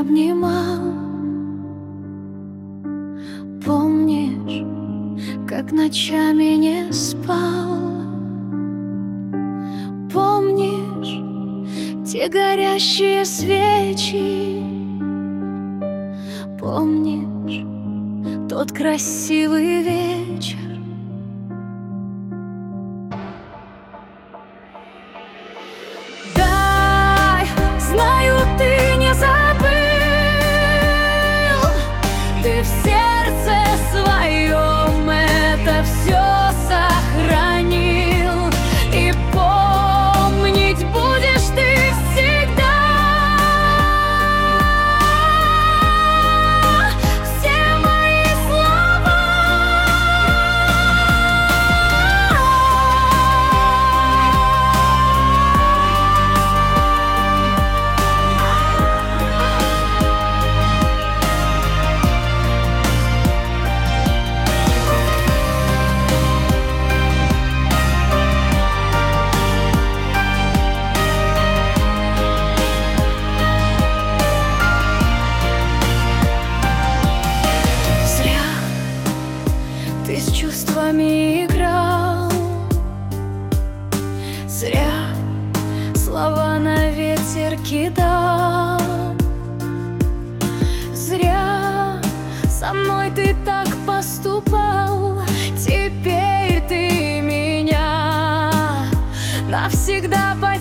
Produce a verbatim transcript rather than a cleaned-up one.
обнимал. Помнишь, как ночами не спал? Помнишь те горящие свечи? Помнишь тот красивый вечер? Дай, знаю, ты не забыл, ты в сердце своем это все сохранил, и помнить будешь ты всегда все мои слова. Ты с чувствами играл, зря слова на ветер кидал, зря со мной ты так поступал. Теперь ты меня навсегда потерял.